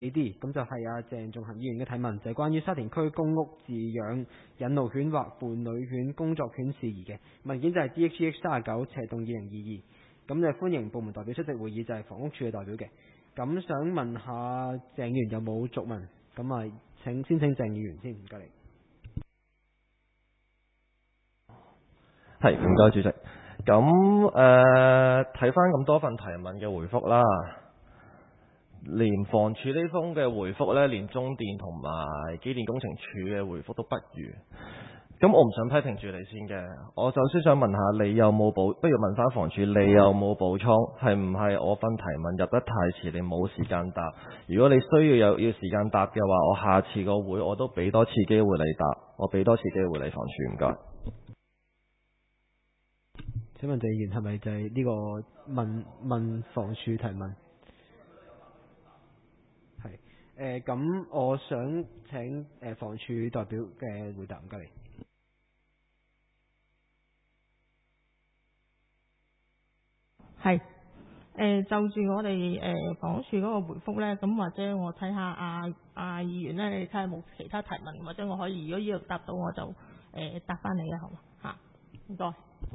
啲，咁就係鄭仲恒議員嘅提問，就係關於沙田區公屋飼養引路犬或伴侶犬工作犬事宜嘅文件，就係 DHH39/2022，咁就歡迎部門代表出席會議，就係房屋署嘅代表嘅。咁想問下鄭議員有冇續問？咁先請鄭議員先，唔該你。 係，唔該主席。咁睇翻咁多份提問嘅回覆啦，連房署呢封嘅回覆呢，連中電同埋機電工程署嘅回覆都不如。咁我唔想批評住你先嘅，我首先想問下你有冇補，不如問翻房署你有冇補充？係唔係我份提問入得太遲，你冇時間答？如果你需要要時間答嘅話，我下次個會我都俾多次機會你答，我俾多次機會你房署，唔該。 請問鄭議員係咪就係呢個問房署提問？係咁我想請房署代表嘅回答，唔該你。 係就住我哋房屋署嗰個回覆咧，咁或者我睇下議員咧，你睇下冇其他提問，或者我可以如果呢度答到我就答翻你啊，好嘛嚇？唔該。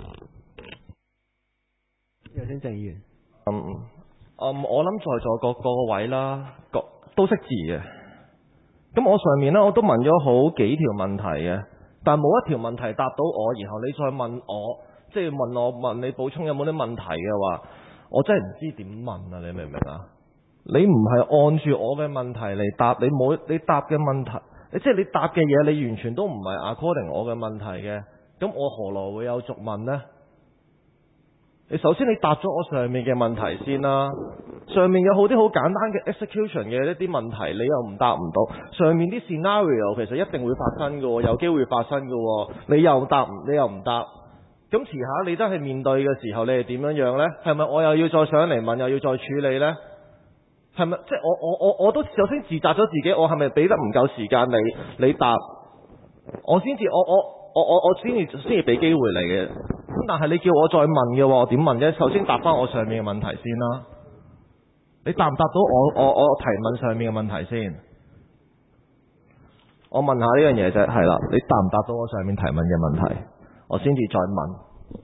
有請鄭議員。 我諗在座各位啦，都識字嘅。咁我上面呢，我都問咗好幾條問題嘅，但冇一條問題答到我，然後你再問我，即係問你補充有冇啲問題嘅話，我真係唔知點問啊！你明唔明啊？你唔係按住我嘅問題嚟答，你答嘅問題，即係你答嘅嘢，你完全都唔係 according 我嘅問題嘅，咁我何來會有續問呢？你首先你答咗我上面嘅問題先啦，上面有好啲好簡單嘅 execution 嘅一啲問題，你又唔答唔到。上面啲 scenario 其實一定會發生嘅，有機會發生嘅，你又唔答，咁遲下你真係面對嘅時候，你係點樣樣呢？係咪我又要再上嚟問，又要再處理呢？係咪即係我都首先自責咗自己，我係咪俾得唔夠時間你答？我先至俾機會你嘅。咁但係你叫我再問嘅話，我點問啫？首先答翻我上面嘅問題先啦。你答唔答到我提問上面嘅問題先？我問下呢樣嘢啫，係啦，你答唔答到我上面提問嘅問題，我先至再問。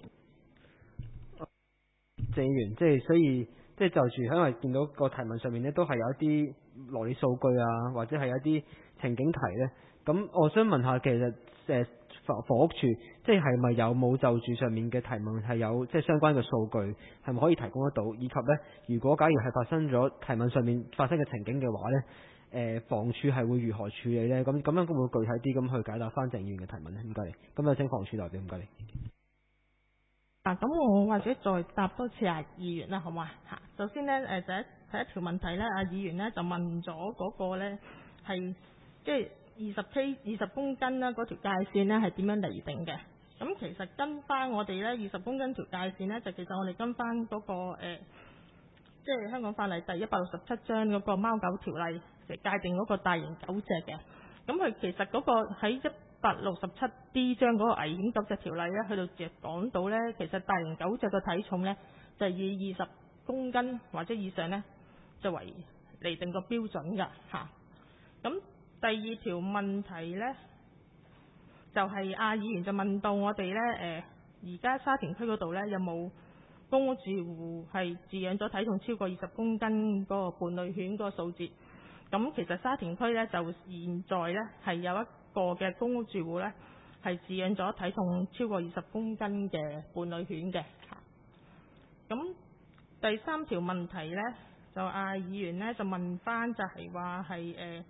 鄭議員，所以就住，因為見到個提問上面咧都係有一啲羅列數據啊，或者係一啲情景題咧。咁我想問下，其實房屋署係咪有冇就住上面嘅提問係有相關嘅數據，係咪可以提供得到？以及呢，如果假如係發生咗提問上面發生嘅情景嘅話呢，房署係會如何處理呢？咁樣會唔會具體啲咁去解答翻鄭議員嘅提問呢？唔該你。咁就請房署代表，唔該你。 咁我或者再答多次議員啦，好嘛嚇？首先呢，第一條問題呢，議員呢就問咗嗰個呢係20公斤啦，嗰條界線呢係點樣釐定嘅？咁其實跟翻我哋呢20公斤條界線呢，就其實我哋跟翻嗰個香港法例第167章嗰個貓狗條例嚟界定嗰個大型狗隻嘅。咁佢其實嗰個喺167D 章嗰個危險狗隻條例呢，去到就講到呢，其實大型狗隻嘅體重呢，就以20公斤或者以上呢，就為釐定個標準㗎嚇。咁第二條問題呢，就係議員就問到我哋呢，而家沙田區嗰度呢，有冇公屋住戶係飼養咗體重超過20公斤嗰個伴侶犬嗰個數字？咁其實沙田區呢，就現在呢，係有一個嘅公屋住戶呢，係飼養咗體重超過20公斤嘅伴侶犬嘅。咁第三條問題呢，就議員呢，就問翻就係話係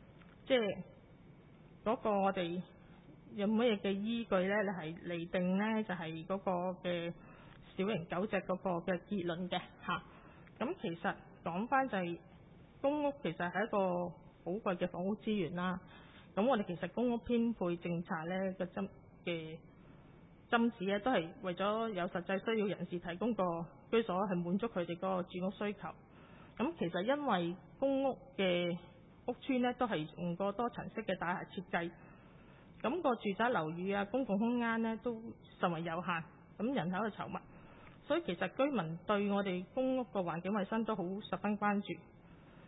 嗰個我哋有乜嘢嘅依據呢？你係釐定呢，就係嗰個嘅小型狗隻嗰個嘅結論嘅嚇。咁其實講翻就係公屋其實係一個寶貴嘅房屋資源啦。咁我哋其實公屋編配政策呢個針旨呢，都係為咗有實際需要人士提供個居所，係滿足佢哋嗰個住屋需求。咁其實因為公屋嘅屋邨呢，都係用過多層式嘅大廈設計，咁個住宅樓宇啊、公共空間呢都甚為有限，咁人口嘅稠密，所以其實居民對我哋公屋個環境衞生都好十分關注。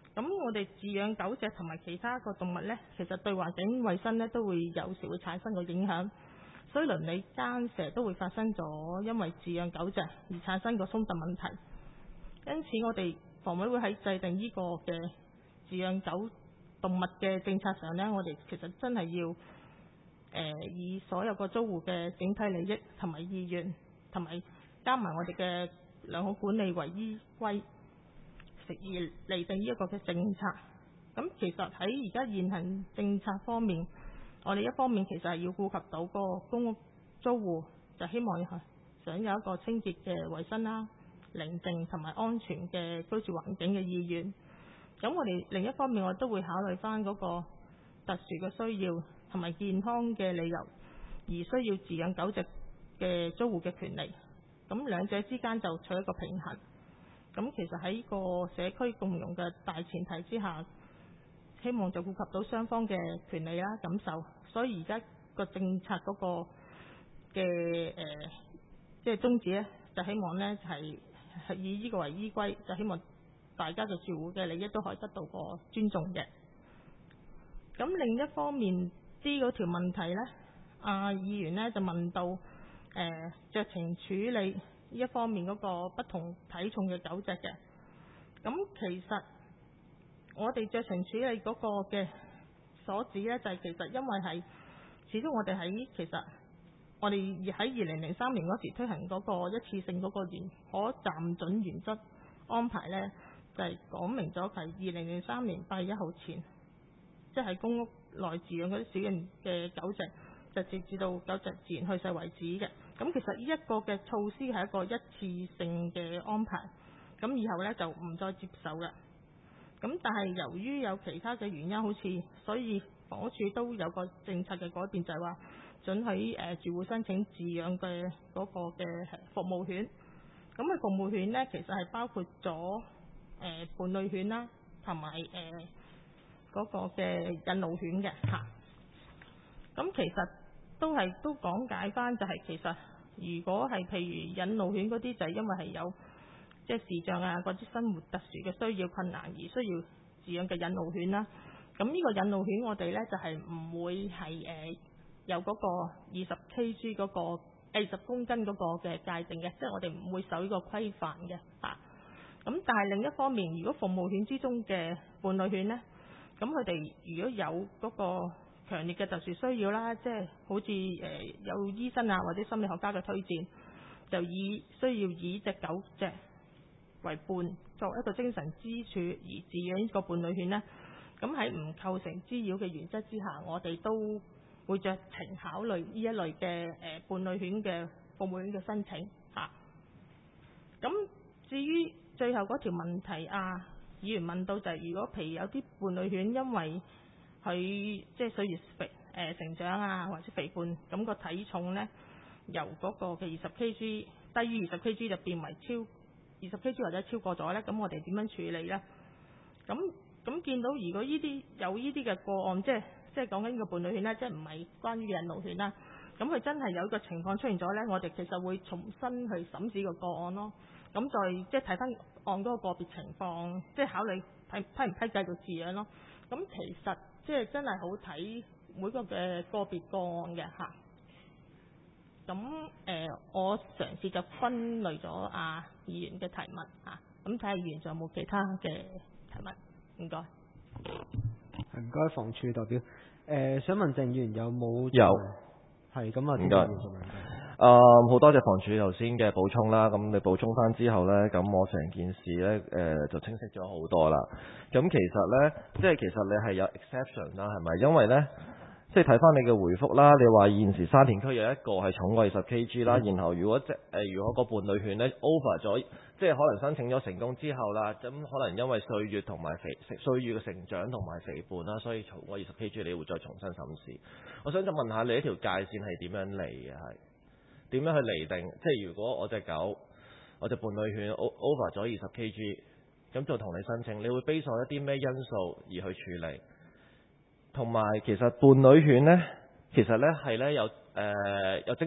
咁我哋飼養狗隻同埋其他個動物呢，其實對環境衛生呢都會有時會產生個影響，所以鄰里間成日都會發生咗因為飼養狗隻而產生個衝突問題。因此我哋房委會喺制定呢個嘅飼養狗動物嘅政策上呢，我哋其實真係要以所有個租戶嘅整體利益同埋意願，同埋加埋我哋嘅良好管理為依歸，而釐定呢一個嘅政策。咁其實喺而家現行政策方面，我哋一方面其實係要顧及到個公屋租戶，就希望想有一個清潔嘅衞生啦、寧靜同埋安全嘅居住環境嘅意願。咁我哋另一方面，我都會考慮翻嗰個特殊嘅需要同埋健康嘅理由，而需要飼養狗隻嘅租戶嘅權利。咁兩者之間就取一個平衡。咁其實喺個社區共融嘅大前提之下，希望就顧及到雙方嘅權利啦、感受。所以而家個政策嗰個嘅即係宗旨咧，就希望咧係以呢個為依歸，就希望大家嘅住戶嘅利益都可以得到個尊重嘅。咁另一方面 D 嗰條問題咧，議員咧就問到酌情處理呢一方面嗰個不同體重嘅狗隻嘅。咁其實我哋酌情處理嗰個嘅所指咧，就係其實因為係始終我哋喺我哋喺2003年嗰時推行嗰個一次性嗰個可暫准原則安排咧，就係講明咗係2003年8月1號前，即係喺公屋內飼養嗰啲小型嘅狗隻，就直至到狗隻自然去世為止嘅。咁其實呢一個嘅措施係一個一次性嘅安排，咁以後咧就唔再接受嘅。咁但係由於有其他嘅原因，好似所以房屋署都有個政策嘅改變，就係話准許住戶申請飼養嘅嗰個嘅服務犬。咁嘅服務犬咧，其實係包括咗伴侶犬啦，同埋嗰個嘅引路犬嘅嚇。咁其實都講解翻，就係其實如果係譬如引路犬嗰啲，就係因為係有即係視障啊嗰啲生活特殊嘅需要困難而需要飼養嘅引路犬啦。咁呢個引路犬我哋咧就係唔會係有嗰個20 kg 嗰個20公斤嗰個嘅界定嘅，即係我哋唔會受呢個規範嘅嚇。咁但係另一方面，如果服務犬之中嘅伴侶犬咧，咁佢哋如果有嗰個強烈嘅特殊需要啦，即係好似有醫生啊或者心理學家嘅推薦，就需要以隻狗隻為伴，作為一個精神支柱而飼養呢個伴侶犬呢。咁喺唔構成滋擾嘅原則之下，我哋都會酌情考慮呢一類嘅伴侶犬嘅服務犬嘅申請嚇。咁至於最後嗰條問題，議員問到就係如果譬如有啲伴侶犬因為佢即係歲月成長啊，或者肥胖，咁個體重呢，由嗰個嘅20 kg 低於20 kg 就變為20 kg 或者超過咗呢，咁我哋點樣處理呢？咁見到如果有呢啲嘅個案，即係講緊呢個伴侶犬呢，即係唔係關於引路犬啦，咁佢真係有一個情況出現咗呢，我哋其實會重新去審視個案咯。咁再即係睇翻按嗰個個別情況，即係考慮批唔批繼續飼養咯。咁其實即係真係好睇每個嘅個別個案嘅嚇。咁我嘗試就分類咗議員嘅提問嚇，咁睇下議員仲有冇其他嘅提問。唔該。 唔該，房署代表。想問鄭議員有冇？ 有。 係咁啊， 唔該。好多謝房署頭先嘅補充啦。咁你補充翻之後呢，咁我成件事呢就清晰咗好多啦。咁其實呢，即係其實你係有 exception 啦，係咪？因為呢，即係睇翻你嘅回覆啦，你話現時沙田區有一個係重過20 kg 啦，然後如果個伴侶犬呢 over 咗，即係可能申請咗成功之後啦，咁可能因為歲月同埋歲月嘅成長同埋肥胖啦，所以重過20 kg 你會再重新審視。我想就問下你呢條界線係點樣嚟嘅？係點樣去釐定？即係如果我隻狗，我隻伴侶犬 over 咗20 kg， 咁就同你申請，你會 base on一啲咩因素而去處理？同埋其實伴侶犬呢，其實呢係呢有精神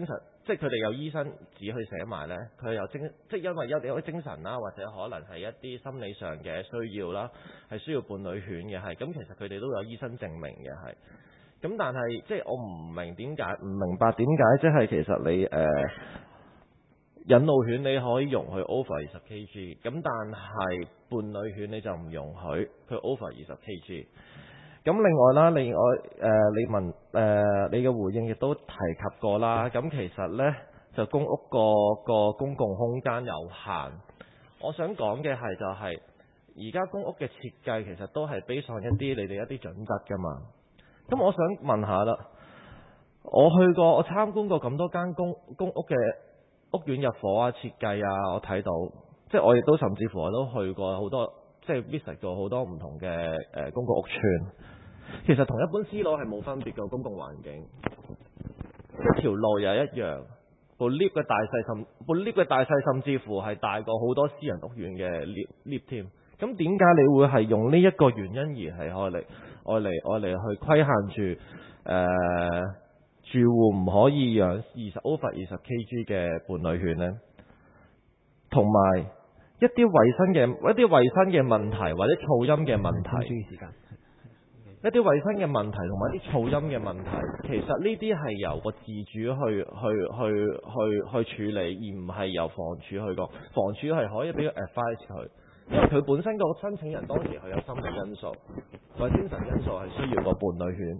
即係佢哋有醫生紙去寫埋呢，佢有即係因為有啲精神啦，或者可能係一啲心理上嘅需要啦，係需要伴侶犬嘅係。咁其實佢哋都有醫生證明嘅係。咁但係即係我唔明白點解即係其實你引路犬你可以容許 over 20 kg， 咁但係伴侶犬你就唔容許佢 over 20 kg。咁另外啦，你嘅回應亦都提及過啦。咁其實呢，就公屋個公共空間有限。我想講嘅係就係而家公屋嘅設計其實都係 base on 一啲你哋一啲準則㗎嘛。咁我想問下啦，我參觀過咁多間公屋嘅屋苑入伙啊、設計啊，我睇到，即係我亦都甚至乎我都去過好多，即係 visit 過好多唔同嘅公共屋邨。其實同一般私樓係冇分別嘅公共環境，一條路又一樣，部 lift 嘅大細甚至乎係大過好多私人屋苑嘅 lift 添。咁點解你會係用呢一個原因而係愛嚟去規限住住戶唔可以養over 20 kg 嘅伴侶犬呢？同埋一啲衞生嘅問題或者噪音嘅問題。一啲衞生嘅問題同埋一啲噪音嘅問題，其實呢啲係由個自主去處理，而唔係由房署去講。房署係可以俾個 advice 佢，因為佢本身個申請人當時佢有心理因素或者精神因素係需要個伴侶犬，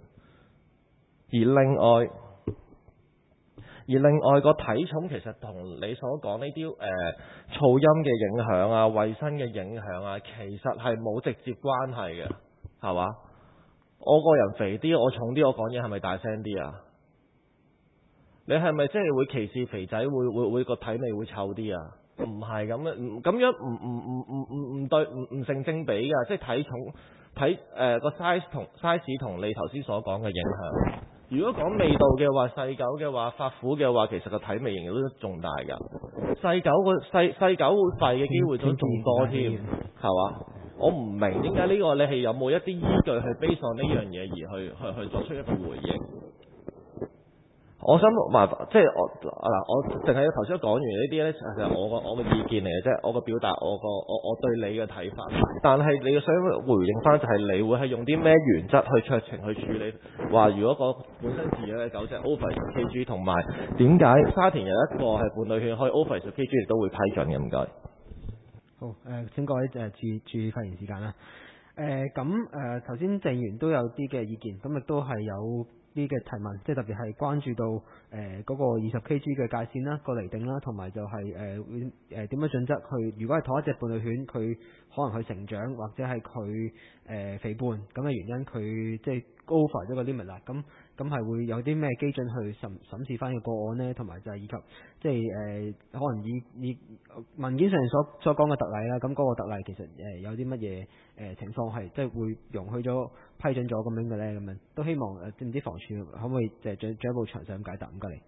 而另外個體重其實同你所講呢啲噪音嘅影響啊、衞生嘅影響啊，其實係冇直接關係嘅，係嘛？我個人肥啲，我重啲，我講嘢係咪大聲啲啊？你係咪即係會歧視肥仔？會個體味會臭啲啊？唔係咁嘅，咁樣唔成正比㗎。即係體重個 size 同你頭先所講嘅影響。如果講味道嘅話，細狗嘅話，發苦嘅話，其實個體味仍然都仲大㗎。細狗會吠嘅機會都仲多添，係嘛？我唔明點解呢個你係有冇一啲依據去 base on 呢樣嘢而去作出一個回應？我想麻煩，即係我淨係頭先講完呢啲呢，其實我嘅意見嚟嘅啫，我嘅表達，我對你嘅睇法。但係你想回應翻就係你會係用啲咩原則去酌情去處理？話如果個本身飼養嘅狗隻 over 10 kg， 同埋點解沙田有一個係伴侶犬可以 over 10 kg 亦都會批准嘅？唔該。 好，請各位注意發言時間啦。頭先鄭員都有啲嘅意見，咁亦都係有啲嘅提問，即係特別係關注到嗰個20 kg 嘅界線啦、個釐定啦，同埋就係會點樣準則去，如果係同一隻伴侶犬，佢可能佢成長或者係佢肥胖咁嘅原因，佢即係 over 咗個 limit 啦，咁係會有啲咩基準去審視翻個個案呢？同埋就係以及即係可能以文件上所講嘅特例啦，咁嗰個特例其實有啲乜嘢情況係即係會容許咗批准咗咁樣嘅呢？咁樣都希望唔知房署可唔可以進一步詳細咁解答？唔該你。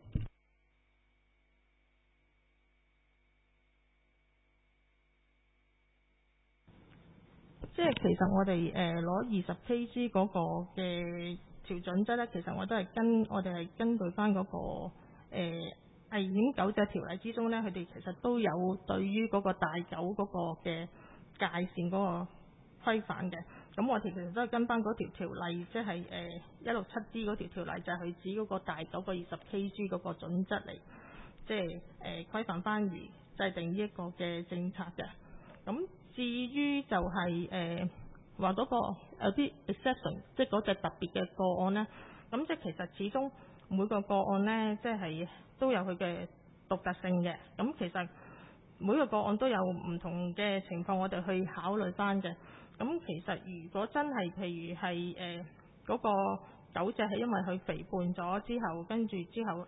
即係其實我哋攞20 kg 嗰個嘅條準則咧，其實我哋係根據翻嗰個危險狗隻條例之中咧，佢哋其實都有對於嗰個大狗嗰個嘅界線嗰個規範嘅。咁我哋其實都係跟翻嗰條例，即係167D 嗰條條例，就係佢指嗰個大狗個20 kg 嗰個準則嚟，即係規範翻而制定呢一個嘅政策嘅。咁至於就係話嗰個有啲 exception， 即係嗰隻特別嘅個案呢。咁即係其實始終每個個案呢，即係都有佢嘅獨特性嘅。咁其實每個個案都有唔同嘅情況，我哋去考慮翻嘅。咁其實如果真係譬如係嗰個狗隻係因為佢肥胖咗之後，跟住之後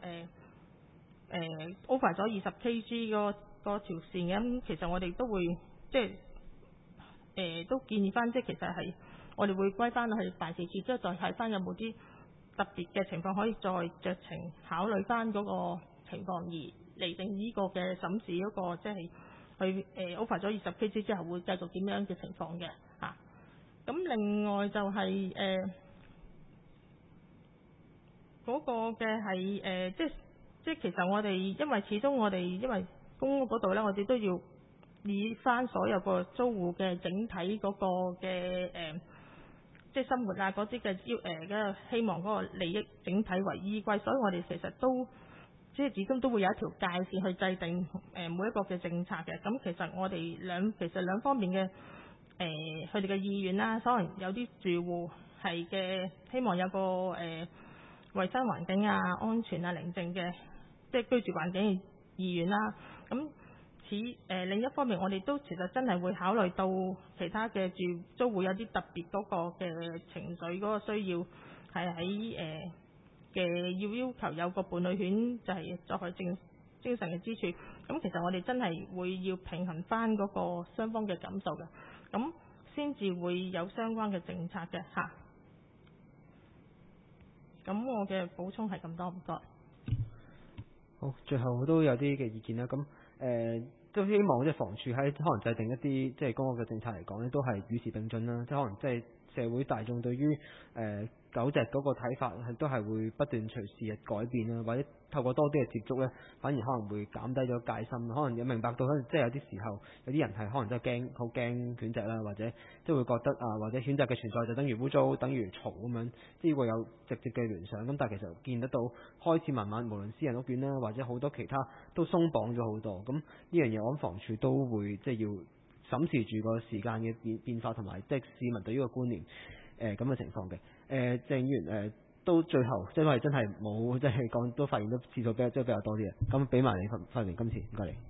over 咗20 kg 嗰條線嘅，咁其實我哋都會即係都建議翻，即係其實係我哋會歸翻去辦事處，之後再睇翻有冇啲特別嘅情況可以再酌情考慮翻嗰個情況，而釐定呢個嘅審視嗰個即係去over 咗20 kg 之後會繼續點樣嘅情況嘅嚇。咁另外就係嗰個嘅係即係即係其實我哋因為始終我哋因為公屋嗰度呢，我哋都要以翻所有個租戶嘅整體嗰個嘅即係生活啊嗰啲嘅希望嗰個利益整體為依歸，所以我哋其實都即係始終都會有一條界線去制定每一個嘅政策嘅。咁其實我哋兩方面嘅佢哋嘅意願啦，可能有啲住戶係嘅希望有個衞生環境啊、安全啊、寧靜嘅即係居住環境嘅意願啦。咁另一方面，我哋都其實真係會考慮到其他嘅租戶有啲特別嗰個嘅情緒嗰個需要，係喺要求有個伴侶犬就係作為精神嘅支柱。咁其實我哋真係會要平衡翻嗰個雙方嘅感受嘅，咁先至會有相關嘅政策嘅嚇。咁我嘅補充係咁多，唔該。 好，最後都有啲嘅意見啦。咁都希望即係房署喺可能制定一啲即係公屋嘅政策嚟講咧，都係與時並進啦。即係可能即係社會大眾對於狗隻嗰個睇法都係會不斷隨時日改變啦，或者透過多啲嘅接觸咧，反而可能會減低咗戒心。可能有明白到即係有啲時候有啲人係可能真係好驚犬隻啦，或者即係會覺得或者犬隻嘅存在就等於污糟、等於嘈咁樣，即係會有直接嘅聯想。咁但係其實見得到開始慢慢無論私人屋苑啦，或者好多其他都鬆綁咗好多。咁呢樣嘢我諗房署都會即係要審視住個時間嘅變化同埋即係市民對於個觀念咁嘅情況嘅。鄭議員都最後即係真係冇即係講都發言都次數比較多啲嘅，咁俾埋你發言今次，唔該你。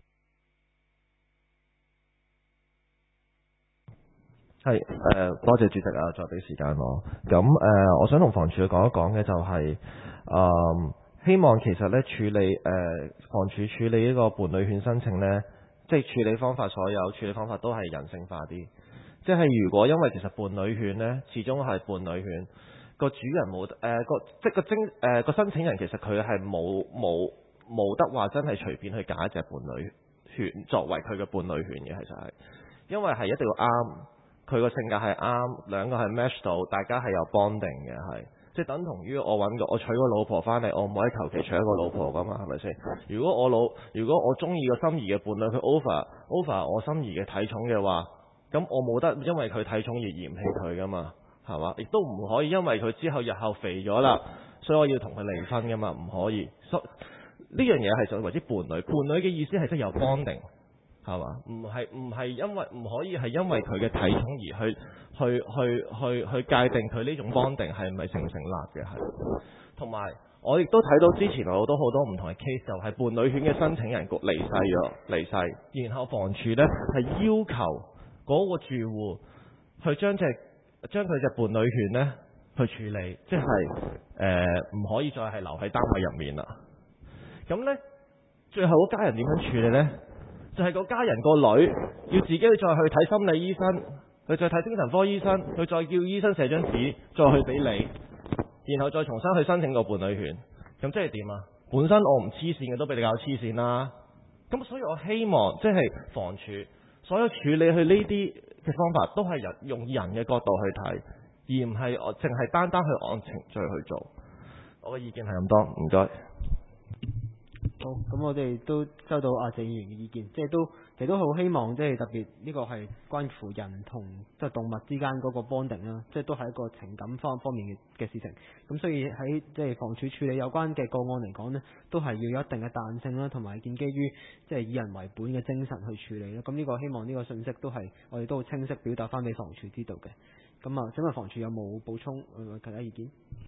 係多謝主席啊，再俾時間我。咁我想同房署講一講嘅就係希望其實咧處理房署處理呢個伴侶犬申請咧，即係處理方法所有處理方法都係人性化啲。即係如果因為其實伴侶犬咧，始終係伴侶犬個主人冇個申請人其實佢係冇得話真係隨便去揀一隻伴侶犬作為佢嘅伴侶犬嘅，其實係因為係一定要啱佢個性格係啱，兩個係 match 到，大家係有 bonding 嘅，係即係等同於我娶個老婆翻嚟，我唔可以求其娶一個老婆噶嘛，係咪先？如果我中意個心儀嘅伴侶，佢 over 我心儀嘅體重嘅話，咁我冇得因為佢體重而嫌棄佢噶嘛，係嘛？亦都唔可以因為佢之後日後肥咗啦，所以我要同佢離婚噶嘛，唔可以。呢樣嘢係就為之伴侶嘅意思係真係有 bonding，係嘛？唔係因為唔可以係因為佢嘅體重而去界定佢呢種 bonding 係咪成唔成立嘅係。同埋我亦都睇到之前有好多唔同嘅 case， 就係伴侶犬嘅申請人離世，然後房署呢係要求嗰個住戶去將佢隻伴侶犬呢去處理，即係唔可以再係留喺單位入面啦。咁呢，最後嗰家人點樣處理呢？就係個家人個女要自己再去睇心理醫生，佢再睇精神科醫生，佢再叫醫生寫張紙再去俾你，然後再重新去申請個伴侶犬。咁即係點啊？本身我唔黐線嘅都俾你搞黐線啦。咁所以我希望即係房署所有處理去呢啲嘅方法都係用人嘅角度去睇，而唔係我淨係單去按程序去做。我嘅意見係咁多，唔該。 好，咁我哋都收到鄭議員嘅意見，其實都好希望即係特別呢個係關乎人同即係動物之間嗰個 bonding 啦，即係都係一個情感方面嘅事情。咁所以喺即係房署處理有關嘅個案嚟講呢，都係要有一定嘅彈性啦，同埋建基於即係以人為本嘅精神去處理啦。咁呢個希望呢個信息都係我哋都好清晰表達翻俾房署知道嘅。咁啊，請問房署有冇補充其他意見？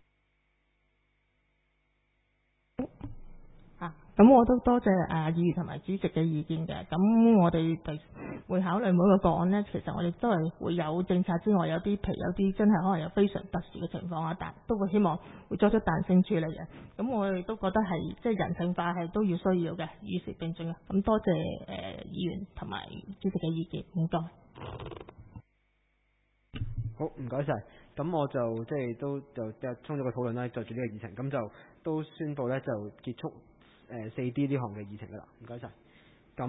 咁我都多謝議員同埋主席嘅意見嘅。咁我哋會考慮每個個案呢，其實我哋都係會有政策之外，有啲真係可能有非常特殊嘅情況啊，但都會希望會作出彈性處理嘅。咁我哋都覺得係即係人性化係都要需要嘅，與時並進嘅。咁多謝議員同埋主席嘅意見，唔該。 好，唔該晒。咁我就即係都充咗個討論啦，就住呢個議程，咁就都宣布咧就結束4D 呢項嘅議程噶啦，唔該晒。